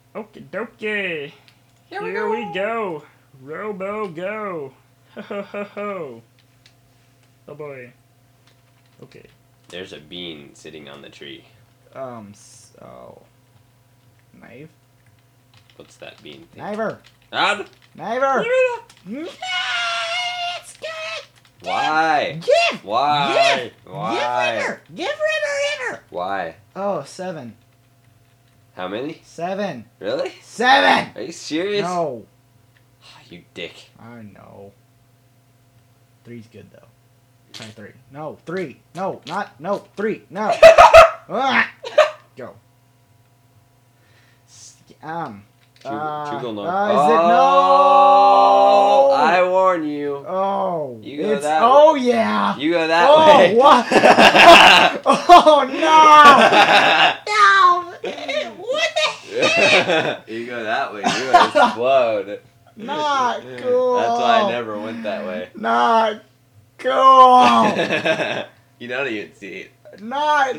Okie dokie. Here we go. Robo go. Ho ho ho ho. Oh boy. Okay. There's a bean sitting on the tree. So. Knife? What's that bean thing? Kniver! Ah! Kniver! It's good! Why? Give! Why? Give! Why? Give river! Give river! Why? Oh, 7. How many? 7. Really? 7! Are you serious? No. You dick. I know. 3's good though. Try 3. No, 3. No, not. No, 3. No. Ah! Go. Chugal no. Is it no? I warn you. Oh. You go It's, that oh yeah. You go that Oh, way. what? Oh no. No. What the heck? You go that way. You gonna explode. Not cool. That's why I never went that way. Not cool. You don't even see it. Not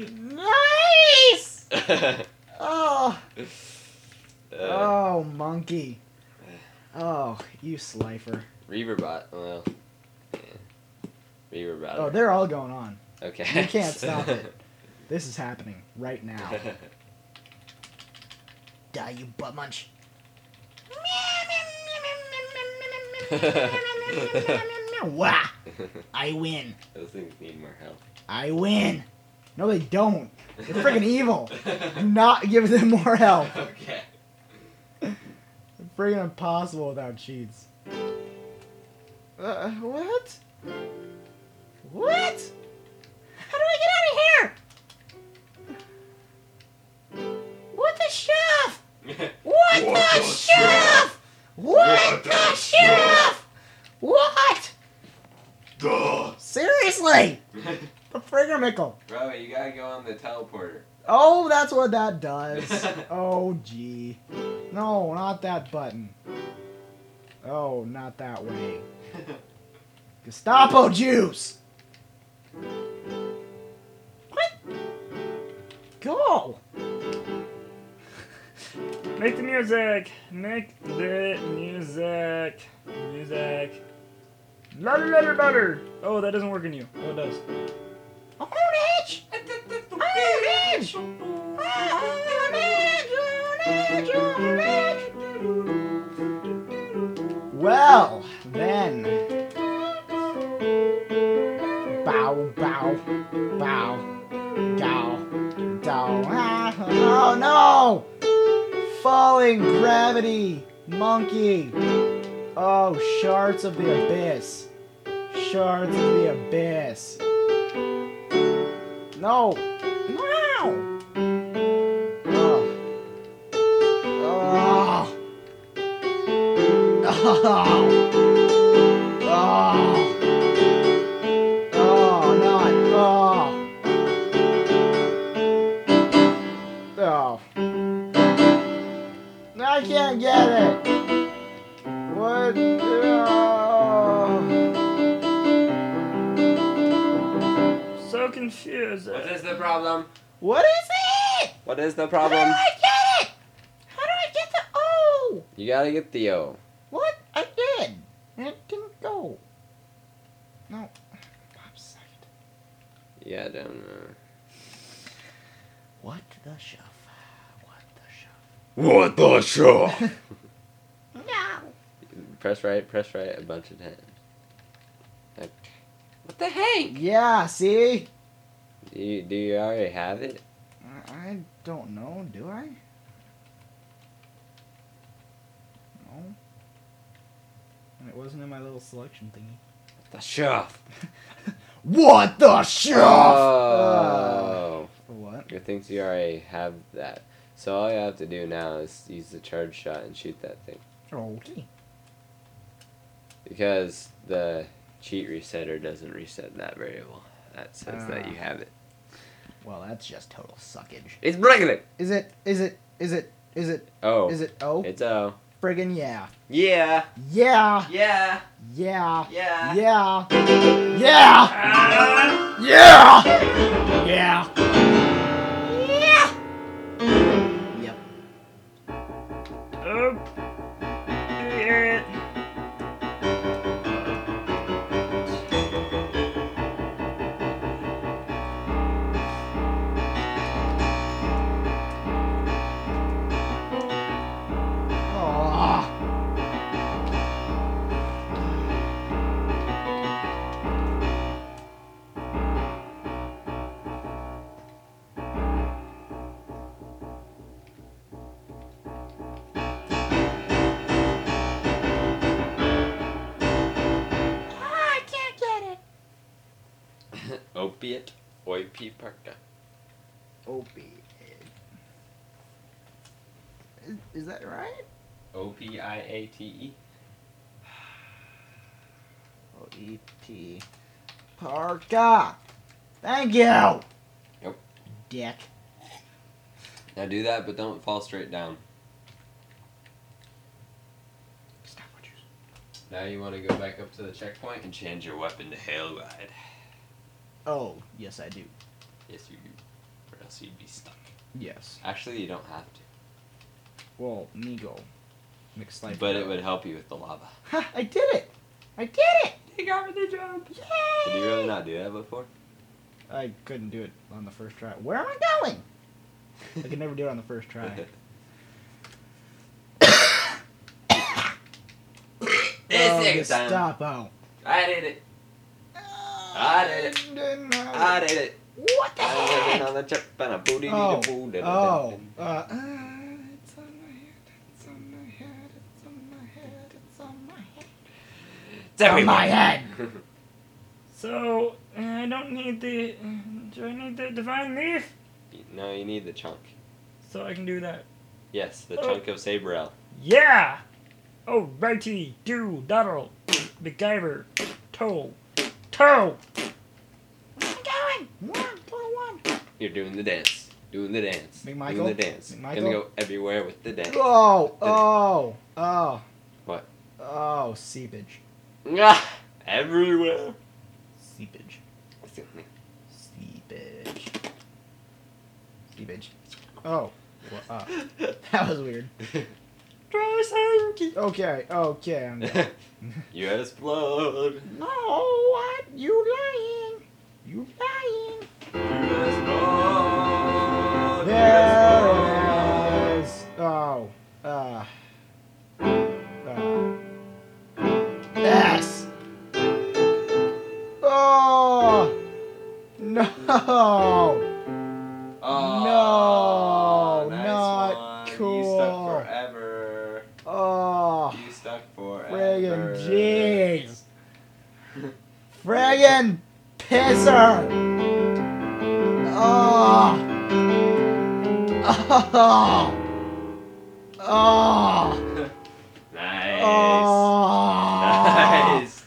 nice. Oh. Oh, monkey. Oh, you slifer. Reaverbot. Well, yeah. Reaverbot. Oh, they're all going on. Okay. You can't stop it. This is happening right now. Die, you butt munch. Wah! I win. Those things need more help. I win. No, they don't. They're freaking evil. Do not give them more help. Okay. It's freaking impossible without cheats. What? What? How do I get out of here? What the sheriff? What the sheriff? What the sheriff? What? Duh. Seriously? The friggamickle. Bro, you gotta go on the teleporter. Oh, that's what that does. Oh, gee. No, not that button. Oh, not that way. Gestapo juice! What? Go! Make the music! Make the music! Music. Louder, louder! Oh, that doesn't work in you. Oh, it does. Orange! Orange! Well, then. Bow, bow, bow, dow, dow. Oh no! Falling gravity, monkey. Oh, shards of the abyss. Shards of the abyss. No! No! Oh. Oh. Oh. Oh. Oh, not. Oh. Oh. I can't get it. What? Oh. So confused. What is the problem? What is it? What is the How do problem? I get it? How do I get the O? You gotta get the O. What? I did. It didn't go. No. Pop's second. Yeah, I don't know. What the shuff? What What the shit? the shuff? No. Press right a bunch of times. Like, what the heck? Yeah, see? Do you already have it? I don't know. Do I? No. And it wasn't in my little selection thingy. The shuff. What the shuff? Oh. What? Good things you already have that. So all you have to do now is use the charge shot and shoot that thing. Okay. Because the cheat resetter doesn't reset that variable. That says that you have it. Well, that's just total suckage. It's breaking. Is it? Oh. Is it O? It's O. Friggin' yeah. Yeah. Yeah. Yeah. Yeah. Yeah. Yeah. Yeah. Yeah. Yeah. Yeah. Yep. Oh. It. Oh. I can't get it. Opiate Oipi Parka. Opie. Is that right? Opiate. O-E-P. Parka. Thank you. Yep. Dick. Now do that, but don't fall straight down. Stop what you. Now you want to go back up to the checkpoint and change your weapon to Hailride. Oh, yes, I do. Yes, you do. Or else you'd be stuck. Yes. Actually, you don't have to. Well, Migo. McSlife. But it would help you with the lava. Ha! I did it! I did it! You got me the jump. Yay! Did you really not do that before? I couldn't do it on the first try. Where am I going? I could never do it on the first try. Gestapo. I did it. I did it. I did it. What the heck? On the chip and a booty Oh. boo. Oh. It's on my head. It's on my head. It's on my head. It's on my head. It's everywhere. my head. So, I don't need the... do I need the divine leaf? No, you need the chunk. So I can do that. Yes, the Oh. chunk of Sabrel. Yeah! Oh, righty, do, doddle, MacGyver, toe, toe! Where am I going? 1, You're doing the dance. Doing the dance. McMichael? Doing the dance. McMichael? Gonna go everywhere with the dance. Oh. What? Oh, seepage. Ah, everywhere. Seepage. Seepage. Oh. Well, that was weird. Okay, I'm done. You explode. No, what? You lying. You lying. There it is. Oh. Yes. Oh. No. Oh, No, nice not one. You cool. stuck forever. Oh. You stuck forever. Friggin' jeez. Friggin' pisser. Oh. Oh. Oh. Nice. Oh. Nice.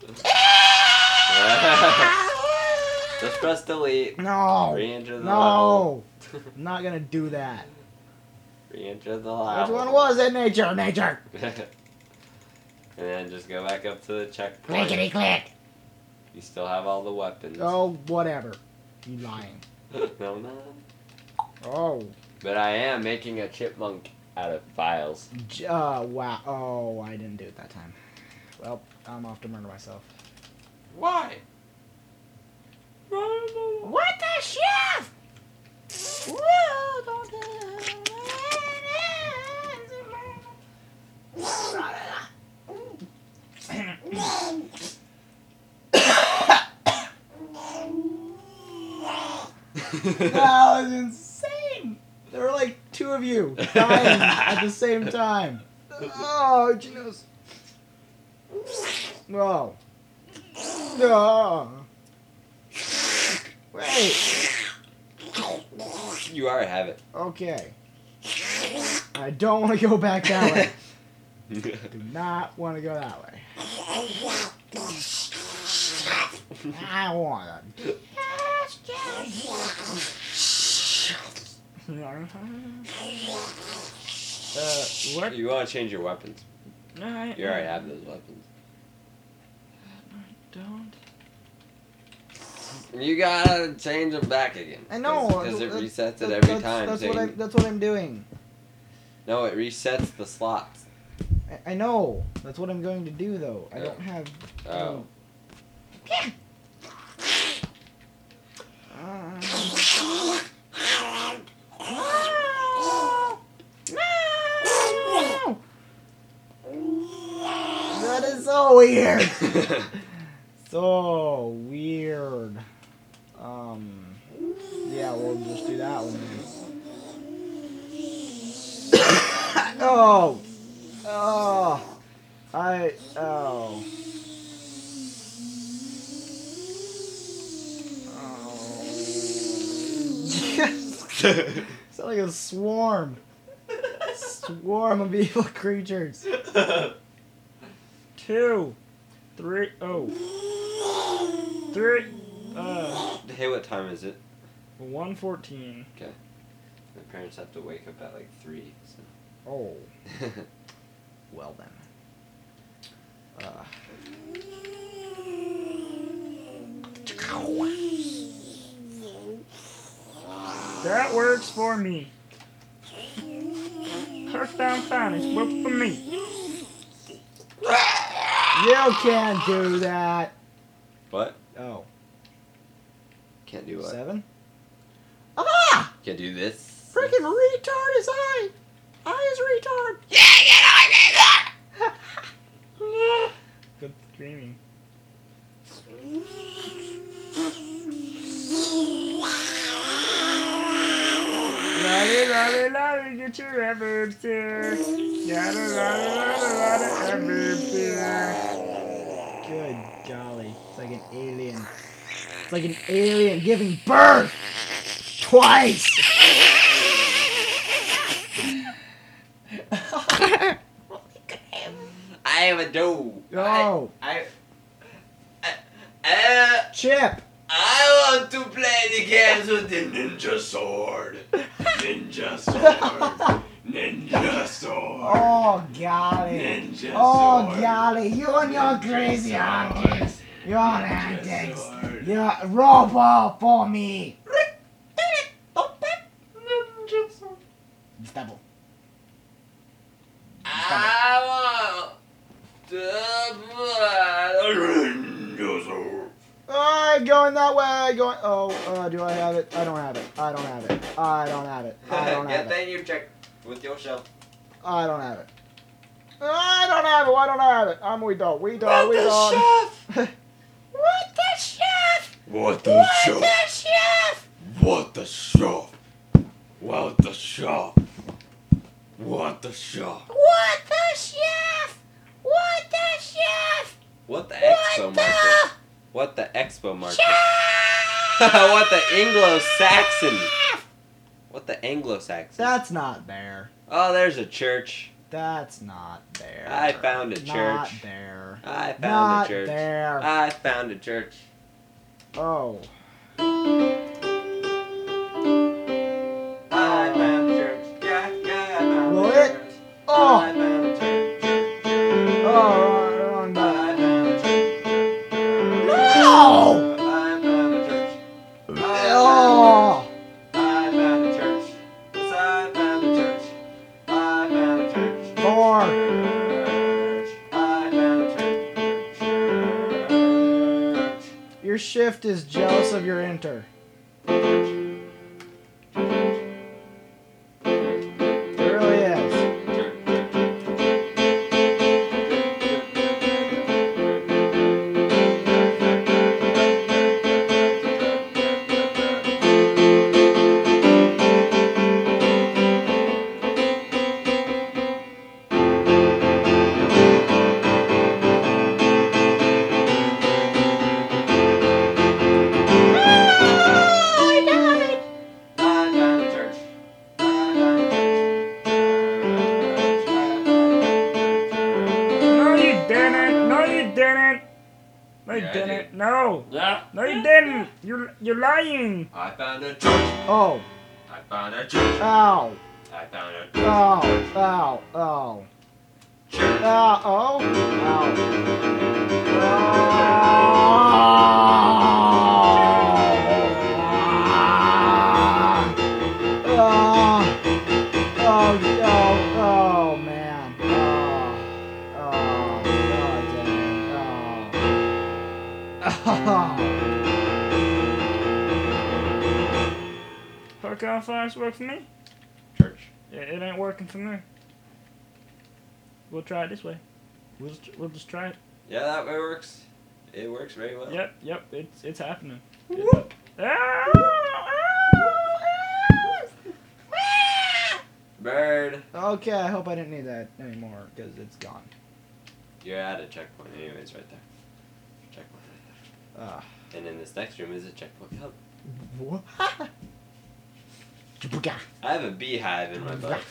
Just press delete. No. Re-enter the No. I'm not gonna do that. Re-enter the level. Which one was it? Nature. And then just go back up to the checkpoint. Clickety click. You still have all the weapons. Oh, whatever. You lying. No. Oh. But I am making a chipmunk out of files. Wow. Oh, I didn't do it that time. Well, I'm off to murder myself. Why? What the shit? That was insane. There were like 2 of you dying at the same time. Oh, Genos. No. No. Wait. You already have it. Okay. I don't want to go back that way. Do not want to go that way. I want to. What? You want to change your weapons. No, You already have those weapons. I don't. You gotta change them back again. I know. Because it resets it every time. That's so what you- that's what I'm doing. No, it resets the slots. I know. That's what I'm going to do, though. I Oh. don't have... Oh. No! That is so weird. So weird. Yeah, we'll just do that one then. Oh! Oh! Oh. It's like a swarm. Swarm of evil creatures. 2, 3, oh. 3, Hey, what time is it? 1:14. Okay. My parents have to wake up at like 3. So. Oh. Well then. That works for me. Touchdown finish works for me. You can't do that. What? Oh. Can't do what? 7? Ah! Can't do this. Freaking retard is I! I is retard! Good screaming. Lolly, get your reverbs here. Gotta lot of reverbs here. Good golly. It's like an alien. It's like an alien giving birth! Twice! I have a dough. Oh. Chip! I want to play the games with the Ninja sword. Ninja sword. Ninja sword. Oh, golly. Ninja Oh, sword. golly. You and your crazy Ninja antics. Your Ninja antics. sword. Your robo for me. Ninja sword. Stubble. I want to Ninja sword. Going that way. Going. Oh, do I have it? I don't have it. I don't have it. I don't have it. I don't Get have that it. in your check with yourself. I don't have it. I don't have it. I don't have it. We don't. What the chef? What the chef? chef? What the chef? What the chef? What the chef? What the chef? What the chef? What the expo market? What the expo market? What the Anglo-Saxon? What the Anglo-Saxon? That's not there. Oh, there's a church. That's not there. I found a Not church. there. I found Not a church. there. I found a church. Oh. I found a church. Yeah, I found Will a it? church. Oh. I found a church. Oh, wrong I button. found a church. No! I found a church. Oh. I found a church. Yes, I found a church. I found a church. 4. I found a church. Your shift is jealous of your enter. It really is. No, you didn't. No, you didn't. No, you Yeah, I didn't. No. Yeah. No, you didn't. You're lying. I found a church. Oh. I found a church. Ow. I found a Ow. Ow. Ow. church. Ow. Oh. Ow. Oh, campfires work for me. Church. It ain't working for me. We'll try it this way. We'll just try it. Yeah, that works. It works very well. Yep, it's happening. Whoop. Bird. Okay, I hope I didn't need that anymore because it's gone. You're at a checkpoint anyways right there. Checkpoint right there. And in this next room is a checkpoint hub. What? I have a beehive in my butt.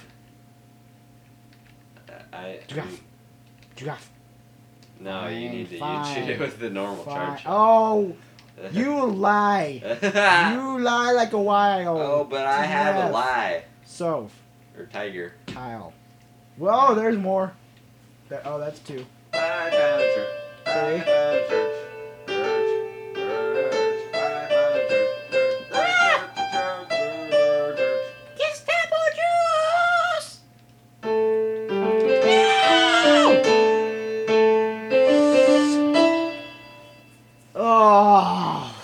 No, you need to shoot it with the normal charge. Oh, you lie. You lie like a wild. Oh, but I have a lie. So. Or tiger. Kyle. Whoa, there's more. Oh, that's 2. I found a church. I found a church. Gestapo juice! Oh.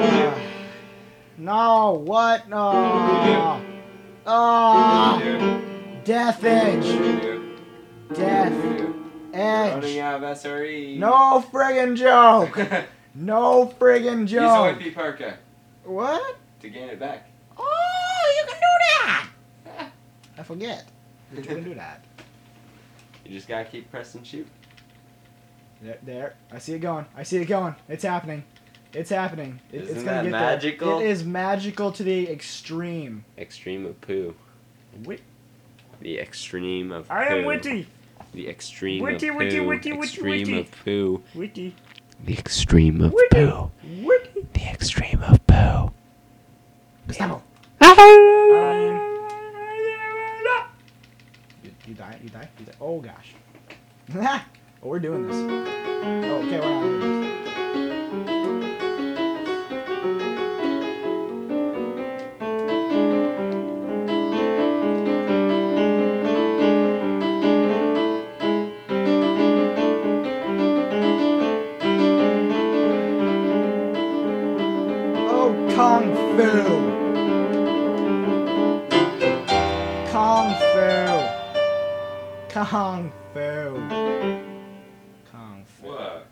No, what? No. Oh. Death Edge. Death Running Edge. out of SRE. No friggin' joke. No friggin' Use joke. OP Parka What? to gain it back. Oh, you can do that. I forget that you can do that. You just gotta keep pressing shoot. There. I see it going. I see it going. It's happening. It's happening. It's Isn't gonna that get magical? there. It is magical to the extreme. Extreme of poo. Wit. The extreme of poo. I am witty. The extreme Witty, of witty, poo. witty, witty, Extreme witty. of poo. Witty. The extreme of Witty. poo. Witty. The extreme of poo. Gustavo. You die. You die. You die. Oh gosh. Oh, we're doing this. Oh, okay, we're not doing this. Kung Fu. Kung Fu. Kung Fu. Kung Fu. What?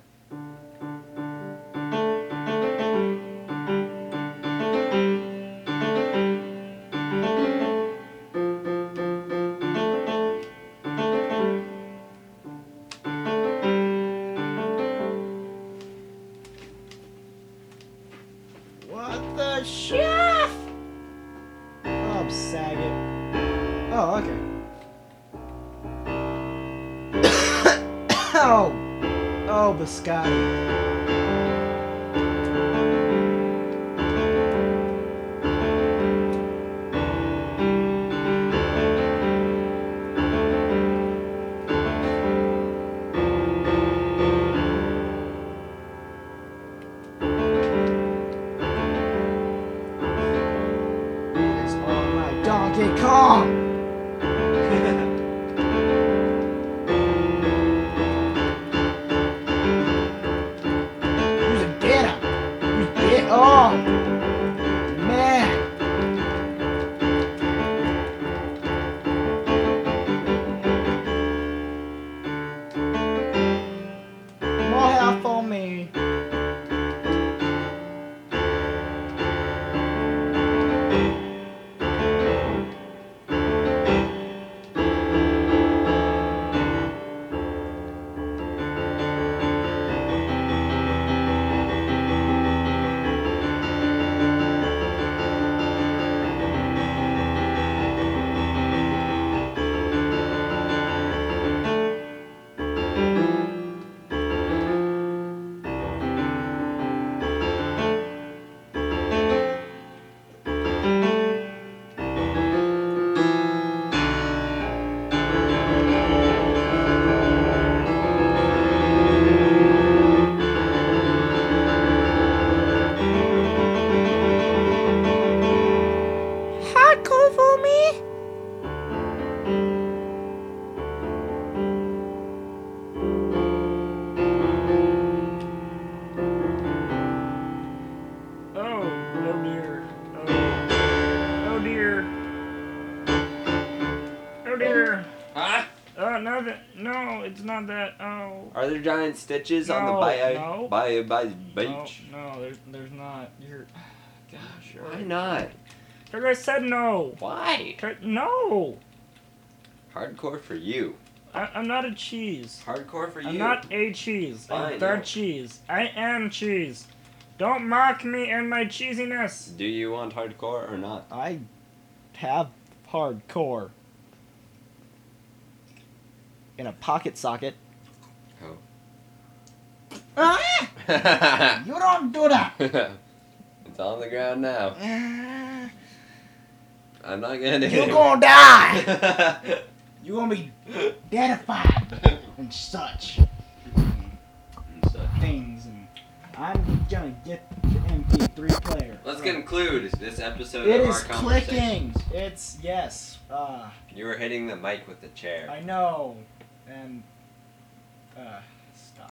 What the chef? Oh, Saget. Oh, okay. Oh, oh, biscotti. It's all right, Donkey Kong. Huh? Nothing. No, it's not that. Oh. Are there giant stitches on the No, by no. by the No, beach? no, there's not. You're. Gosh. Why not? Because I said no. Why? No. Hardcore for you. I'm not a cheese. Hardcore for you. I'm not a cheese. Fine, I'm the no. cheese. I am cheese. Don't mock me and my cheesiness. Do you want hardcore or not? I have hardcore. In a pocket socket. Oh. Ah! You don't do that. It's on the ground now. I'm not gonna do You're it. gonna die. You're gonna be deadified and such things. And I'm gonna get the MP3 player. Let's conclude this episode It of is our conversation. clicking. It's yes. You were hitting the mic with the chair. I know. And